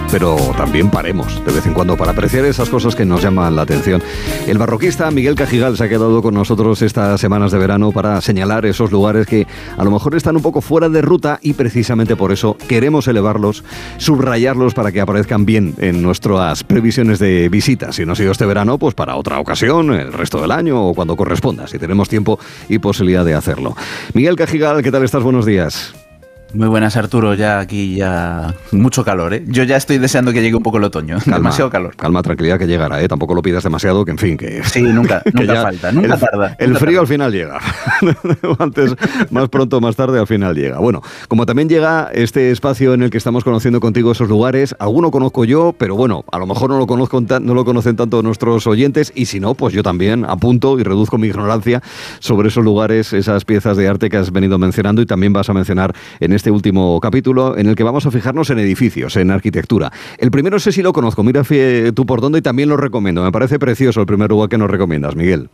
pero también paremos de vez en cuando para apreciar esas cosas que nos llaman la atención. El barroquista Miguel Cajigal se ha quedado con nosotros estas semanas de verano para señalar esos lugares que a lo mejor están un poco fuera de ruta y precisamente por eso queremos elevarlos, subrayarlos para que aparezcan bien en nuestras previsiones de visitas. Si no ha sido este verano, pues para otra ocasión, el resto del año o cuando corresponda, si tenemos tiempo y posibilidad de hacerlo. Miguel Cajigal, ¿qué tal estás? Buenos días. Muy buenas, Arturo. Ya aquí ya mucho calor, ¿eh? Yo ya estoy deseando que llegue un poco el otoño. Calma, demasiado calor. Calma, tranquilidad que llegará, ¿eh? Tampoco lo pidas demasiado, que en fin, que... Sí, nunca falta, nunca tarda. El frío al final llega. Antes, más pronto, más tarde, al final llega. Bueno, como también llega este espacio en el que estamos conociendo contigo esos lugares, alguno conozco yo, pero bueno, a lo mejor no lo conocen tanto nuestros oyentes, y si no, pues yo también apunto y reduzco mi ignorancia sobre esos lugares, esas piezas de arte que has venido mencionando y también vas a mencionar en este último capítulo en el que vamos a fijarnos en edificios, en arquitectura. El primero no sé si lo conozco, mira tú por dónde y también lo recomiendo. Me parece precioso el primer lugar que nos recomiendas, Miguel.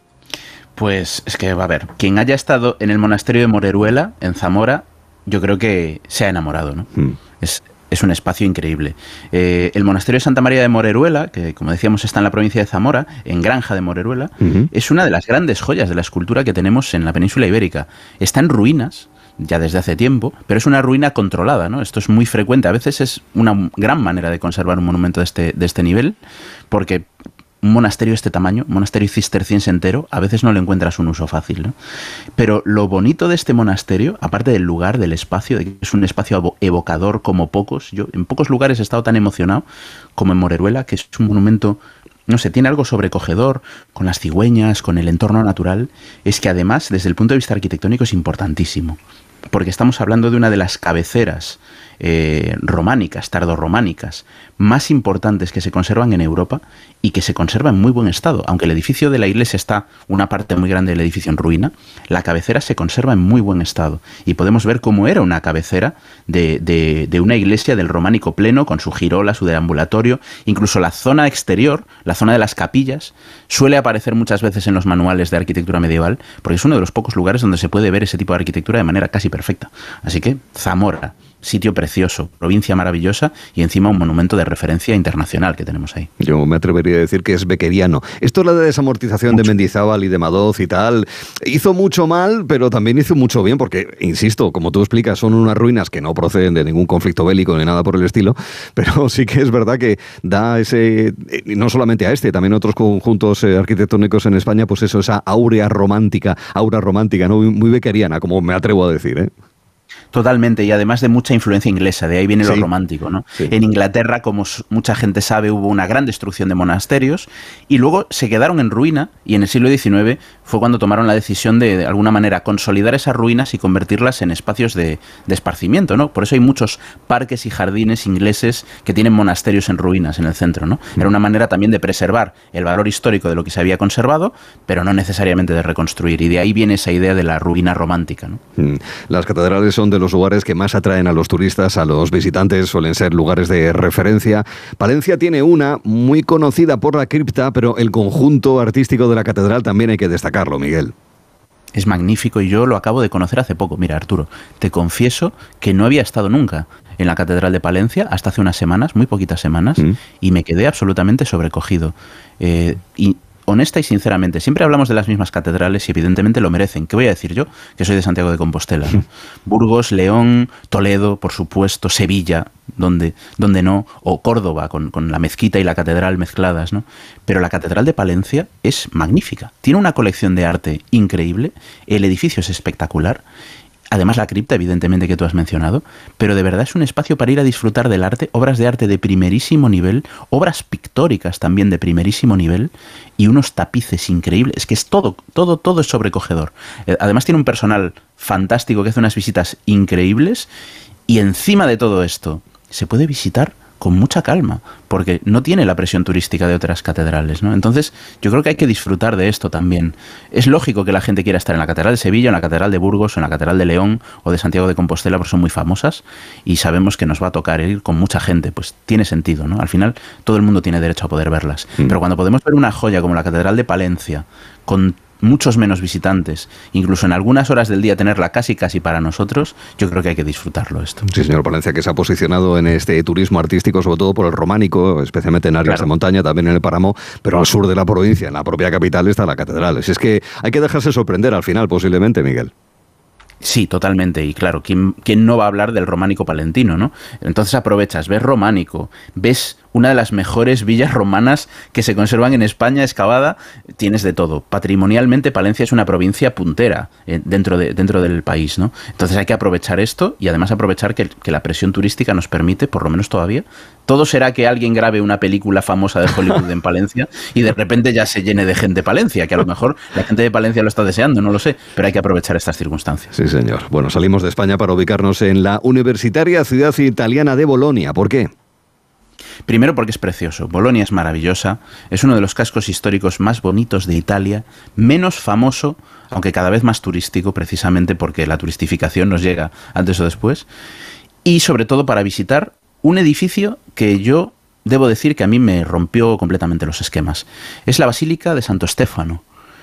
Pues es que, a ver, quien haya estado en el monasterio de Moreruela, en Zamora, yo creo que se ha enamorado, ¿no? Es un espacio increíble. El monasterio de Santa María de Moreruela, que como decíamos está en la provincia de Zamora, en Granja de Moreruela, es una de las grandes joyas de la escultura que tenemos en la península ibérica. Está en ruinas, ya desde hace tiempo, pero es una ruina controlada, ¿no? Esto es muy frecuente. A veces es una gran manera de conservar un monumento de este nivel, porque un monasterio de este tamaño, un monasterio cisterciense entero, a veces no le encuentras un uso fácil, ¿no? Pero lo bonito de este monasterio, aparte del lugar, del espacio, de que es un espacio evocador como pocos, yo en pocos lugares he estado tan emocionado como en Moreruela, que es un monumento, no sé, tiene algo sobrecogedor, con las cigüeñas, con el entorno natural, es que además, desde el punto de vista arquitectónico, es importantísimo, porque estamos hablando de una de las cabeceras románicas, tardorrománicas, más importantes que se conservan en Europa y que se conserva en muy buen estado. Aunque el edificio de la iglesia está, una parte muy grande del edificio en ruina, la cabecera se conserva en muy buen estado. Y podemos ver cómo era una cabecera de una iglesia del románico pleno, con su girola, su deambulatorio, incluso la zona exterior, la zona de las capillas, suele aparecer muchas veces en los manuales de arquitectura medieval, porque es uno de los pocos lugares donde se puede ver ese tipo de arquitectura de manera casi perfecta. Así que, Zamora, sitio precioso, provincia maravillosa y encima un monumento de referencia internacional que tenemos ahí. Yo me atrevería a decir que es bequeriano. Esto es la desamortización de Mendizábal y de Madoz y tal. Hizo mucho mal, pero también hizo mucho bien porque, insisto, como tú explicas, son unas ruinas que no proceden de ningún conflicto bélico ni nada por el estilo, pero sí que es verdad que da ese, no solamente a este, también a otros conjuntos arquitectónicos en España, pues eso, esa aura romántica, ¿no? Muy bequeriana, como me atrevo a decir, ¿eh? Totalmente, y además de mucha influencia inglesa, de ahí viene lo romántico, ¿no? Sí. En Inglaterra, como mucha gente sabe, hubo una gran destrucción de monasterios y luego se quedaron en ruina, y en el siglo XIX fue cuando tomaron la decisión de alguna manera consolidar esas ruinas y convertirlas en espacios de esparcimiento, ¿no? Por eso hay muchos parques y jardines ingleses que tienen monasterios en ruinas en el centro, ¿no? Era una manera también de preservar el valor histórico de lo que se había conservado, pero no necesariamente de reconstruir, y de ahí viene esa idea de la ruina romántica, ¿no? Las catedrales son de los lugares que más atraen a los turistas, a los visitantes, suelen ser lugares de referencia. Palencia tiene una muy conocida por la cripta, pero el conjunto artístico de la catedral también hay que destacarlo, Miguel. Es magnífico y yo lo acabo de conocer hace poco. Mira, Arturo, te confieso que no había estado nunca en la Catedral de Palencia hasta hace unas semanas, muy poquitas semanas, y me quedé absolutamente sobrecogido. Y honesta y sinceramente, siempre hablamos de las mismas catedrales y evidentemente lo merecen. ¿Qué voy a decir yo? Que soy de Santiago de Compostela, ¿no? Burgos, León, Toledo, por supuesto, Sevilla, donde no, o Córdoba, con la mezquita y la catedral mezcladas, ¿no? Pero la Catedral de Palencia es magnífica. Tiene una colección de arte increíble, el edificio es espectacular. Además la cripta, evidentemente, que tú has mencionado, pero de verdad es un espacio para ir a disfrutar del arte, obras de arte de primerísimo nivel, obras pictóricas también de primerísimo nivel y unos tapices increíbles. Es que es todo es sobrecogedor. Además tiene un personal fantástico que hace unas visitas increíbles y encima de todo esto se puede visitar con mucha calma, porque no tiene la presión turística de otras catedrales, ¿no? Entonces, yo creo que hay que disfrutar de esto también. Es lógico que la gente quiera estar en la Catedral de Sevilla, en la Catedral de Burgos, en la Catedral de León o de Santiago de Compostela, porque son muy famosas y sabemos que nos va a tocar ir con mucha gente, pues tiene sentido, ¿no? Al final, todo el mundo tiene derecho a poder verlas. Pero cuando podemos ver una joya como la Catedral de Palencia, con muchos menos visitantes, incluso en algunas horas del día tenerla casi para nosotros, yo creo que hay que disfrutarlo esto. Sí, señor Palencia, que se ha posicionado en este turismo artístico, sobre todo por el románico, especialmente en áreas de montaña, también en el páramo, pero al sur de la provincia, en la propia capital, está la catedral. Si es que hay que dejarse sorprender al final, posiblemente, Miguel. Sí, totalmente. Y claro, ¿quién no va a hablar del románico palentino, no? Entonces aprovechas, ves románico, ves una de las mejores villas romanas que se conservan en España, excavada, tienes de todo. Patrimonialmente, Palencia es una provincia puntera dentro del país, ¿no? Entonces hay que aprovechar esto y además aprovechar que la presión turística nos permite, por lo menos todavía, todo será que alguien grabe una película famosa de Hollywood en Palencia y de repente ya se llene de gente Palencia, que a lo mejor la gente de Palencia lo está deseando, no lo sé, pero hay que aprovechar estas circunstancias. Sí, señor. Bueno, salimos de España para ubicarnos en la universitaria ciudad italiana de Bolonia. ¿Por qué? Primero porque es precioso. Bolonia es maravillosa, es uno de los cascos históricos más bonitos de Italia, menos famoso, aunque cada vez más turístico, precisamente porque la turistificación nos llega antes o después, y sobre todo para visitar un edificio que yo debo decir que a mí me rompió completamente los esquemas. Es la Basílica de Santo Stefano.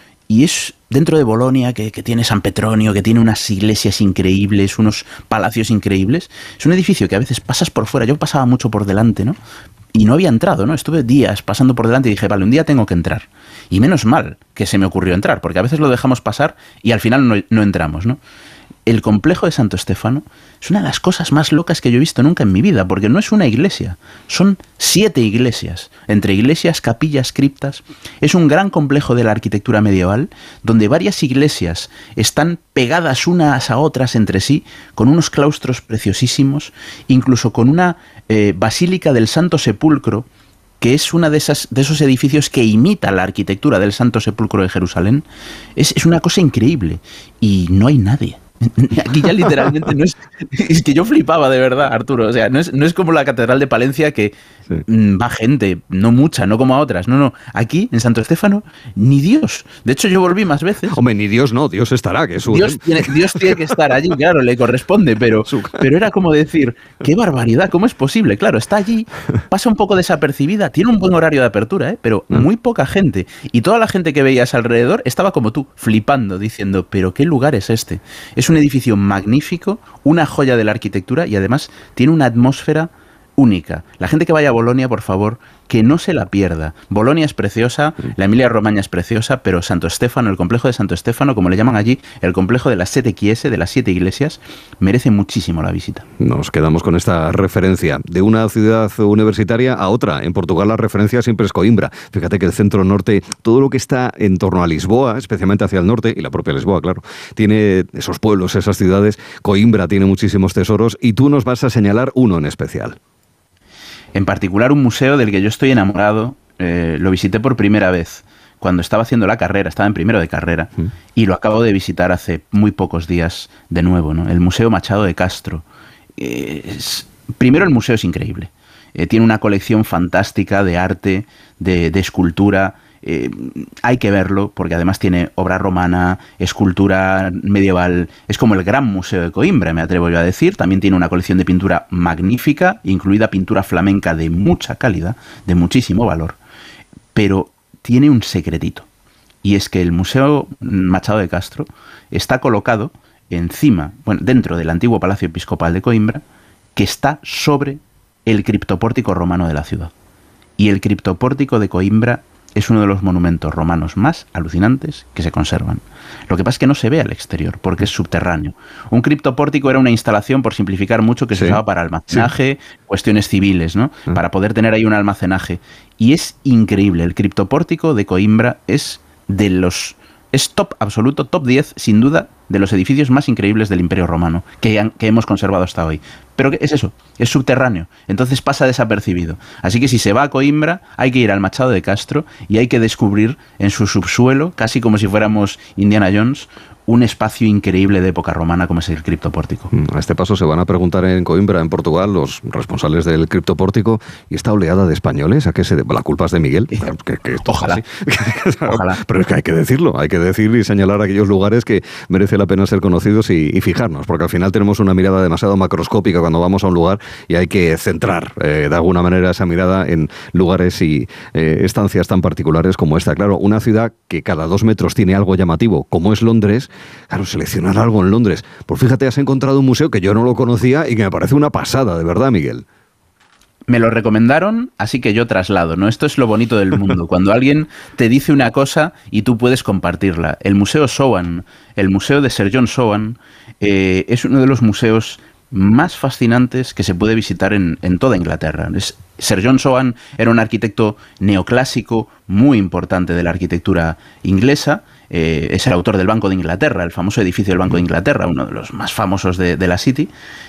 Y es dentro de Bolonia, que tiene San Petronio, que tiene unas iglesias increíbles, unos palacios increíbles. Es un edificio que a veces pasas por fuera. Yo pasaba mucho por delante, ¿no? Y no había entrado, ¿no? Estuve días pasando por delante y dije, vale, un día tengo que entrar. Y menos mal que se me ocurrió entrar, porque a veces lo dejamos pasar y al final no entramos, ¿no? El complejo de Santo Stefano es una de las cosas más locas que yo he visto nunca en mi vida, porque no es una iglesia, son 7 iglesias, entre iglesias, capillas, criptas. Es un gran complejo de la arquitectura medieval, donde varias iglesias están pegadas unas a otras entre sí, con unos claustros preciosísimos, incluso con una basílica del Santo Sepulcro, que es una de esos edificios que imita la arquitectura del Santo Sepulcro de Jerusalén. Es una cosa increíble, y no hay nadie. Aquí ya literalmente no es... Es que yo flipaba de verdad, Arturo. O sea, no es como la Catedral de Palencia que sí, va gente, no mucha, no como a otras. No. Aquí, en Santo Stefano, ni Dios. De hecho, yo volví más veces. Hombre, ni Dios no, Dios estará. Que es un... Dios tiene que estar allí, claro, le corresponde, pero era como decir, qué barbaridad, ¿cómo es posible? Claro, está allí, pasa un poco desapercibida, tiene un buen horario de apertura, pero muy poca gente. Y toda la gente que veías alrededor estaba como tú, flipando, diciendo, pero ¿qué lugar es este? Es un edificio magnífico, una joya de la arquitectura y además tiene una atmósfera única. La gente que vaya a Bolonia, por favor, que no se la pierda. Bolonia es preciosa, la Emilia-Romagna es preciosa, pero Santo Stefano, el complejo de Santo Stefano, como le llaman allí, el complejo de las 7 chiese, de las 7 iglesias, merece muchísimo la visita. Nos quedamos con esta referencia de una ciudad universitaria a otra. En Portugal la referencia siempre es Coimbra. Fíjate que el centro norte, todo lo que está en torno a Lisboa, especialmente hacia el norte, y la propia Lisboa, claro, tiene esos pueblos, esas ciudades. Coimbra tiene muchísimos tesoros y tú nos vas a señalar uno en especial. En particular un museo del que yo estoy enamorado, lo visité por primera vez cuando estaba haciendo la carrera, estaba en primero de carrera, y lo acabo de visitar hace muy pocos días de nuevo, ¿no? El Museo Machado de Castro. Primero, el museo es increíble. Tiene una colección fantástica de arte, de escultura. Hay que verlo porque además tiene obra romana, escultura medieval. Es como el gran museo de Coimbra, me atrevo yo a decir. También tiene una colección de pintura magnífica, incluida pintura flamenca de mucha calidad, de muchísimo valor. Pero tiene un secretito, y es que el Museo Machado de Castro está colocado dentro del antiguo Palacio Episcopal de Coimbra, que está sobre el criptopórtico romano de la ciudad. Y el criptopórtico de Coimbra es uno de los monumentos romanos más alucinantes que se conservan. Lo que pasa es que no se ve al exterior, porque es subterráneo. Un criptopórtico era una instalación, por simplificar mucho, que se usaba para almacenaje, cuestiones civiles, ¿no? Para poder tener ahí un almacenaje. Y es increíble. El criptopórtico de Coimbra es top absoluto, top 10, sin duda, de los edificios más increíbles del Imperio Romano que hemos conservado hasta hoy. Pero ¿qué es eso? Es subterráneo, entonces pasa desapercibido. Así que si se va a Coimbra, hay que ir al Machado de Castro y hay que descubrir en su subsuelo, casi como si fuéramos Indiana Jones, un espacio increíble de época romana como es el criptopórtico. A este paso se van a preguntar en Coimbra, en Portugal, los responsables del criptopórtico, ¿y esta oleada de españoles? ¿A qué se debe? ¿La culpa es de Miguel? Ojalá. Ojalá. Pero es que hay que decirlo, hay que decir y señalar aquellos lugares que merece la pena ser conocidos y fijarnos, porque al final tenemos una mirada demasiado macroscópica cuando vamos a un lugar y hay que centrar de alguna manera esa mirada en lugares y estancias tan particulares como esta. Claro, una ciudad que cada 2 metros tiene algo llamativo, como es Londres, claro, seleccionar algo en Londres. Pues fíjate, has encontrado un museo que yo no lo conocía y que me parece una pasada, de verdad, Miguel. Me lo recomendaron, así que yo traslado, ¿no? Esto es lo bonito del mundo, cuando alguien te dice una cosa y tú puedes compartirla. El Museo Soane, el Museo de Sir John Soane, es uno de los museos más fascinantes que se puede visitar en toda Inglaterra. Sir John Soane era un arquitecto neoclásico muy importante de la arquitectura inglesa. Es el autor del Banco de Inglaterra, el famoso edificio del Banco de Inglaterra, uno de los más famosos de la City.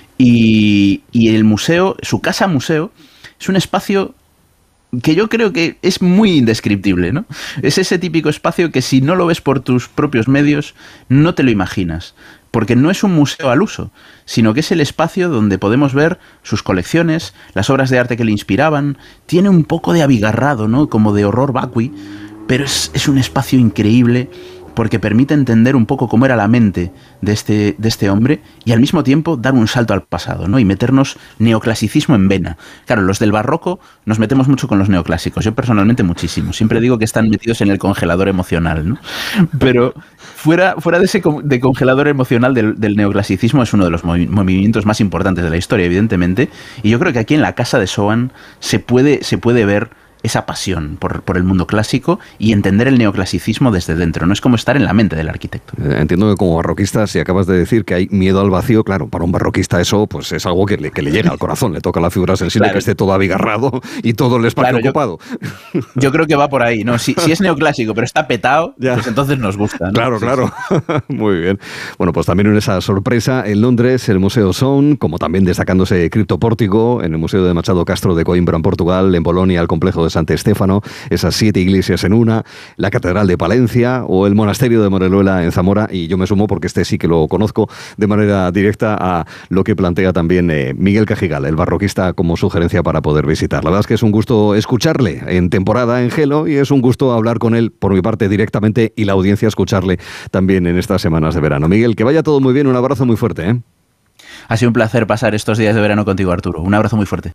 Y el museo, su casa museo, es un espacio que yo creo que es muy indescriptible, ¿no? Es ese típico espacio que si no lo ves por tus propios medios, no te lo imaginas. Porque no es un museo al uso, sino que es el espacio donde podemos ver sus colecciones, las obras de arte que le inspiraban. Tiene un poco de abigarrado, ¿no? Como de horror vacui, pero es un espacio increíble porque permite entender un poco cómo era la mente de este hombre y al mismo tiempo dar un salto al pasado, ¿no? Y meternos neoclasicismo en vena. Claro, los del barroco nos metemos mucho con los neoclásicos, yo personalmente muchísimo. Siempre digo que están metidos en el congelador emocional, ¿no? Pero fuera de ese de congelador emocional del neoclasicismo es uno de los movimientos más importantes de la historia, evidentemente, y yo creo que aquí en la casa de Soane se puede ver esa pasión por el mundo clásico y entender el neoclasicismo desde dentro, no es como estar en la mente del arquitecto. Entiendo que como barroquista, si acabas de decir que hay miedo al vacío, claro, para un barroquista eso pues es algo que le llega al corazón, le toca la fibra sensible, claro, que esté todo abigarrado y todo el espacio ocupado. Yo creo que va por ahí, ¿no? Si es neoclásico pero está petado, pues entonces nos gusta, ¿no? Claro, sí, claro. Sí. Muy bien. Bueno, pues también en esa sorpresa en Londres, el Museo Soane, como también destacándose Criptopórtico, en el Museo de Machado Castro de Coimbra en Portugal, en Bolonia el complejo de Sant Estéfano, esas 7 iglesias en una, la Catedral de Palencia o el Monasterio de Moreruela en Zamora, y yo me sumo porque este sí que lo conozco de manera directa a lo que plantea también Miguel Cajigal, el barroquista, como sugerencia para poder visitar. La verdad es que es un gusto escucharle en temporada en Gelo y es un gusto hablar con él por mi parte directamente y la audiencia escucharle también en estas semanas de verano. Miguel, que vaya todo muy bien, un abrazo muy fuerte, ¿eh? Ha sido un placer pasar estos días de verano contigo, Arturo. Un abrazo muy fuerte.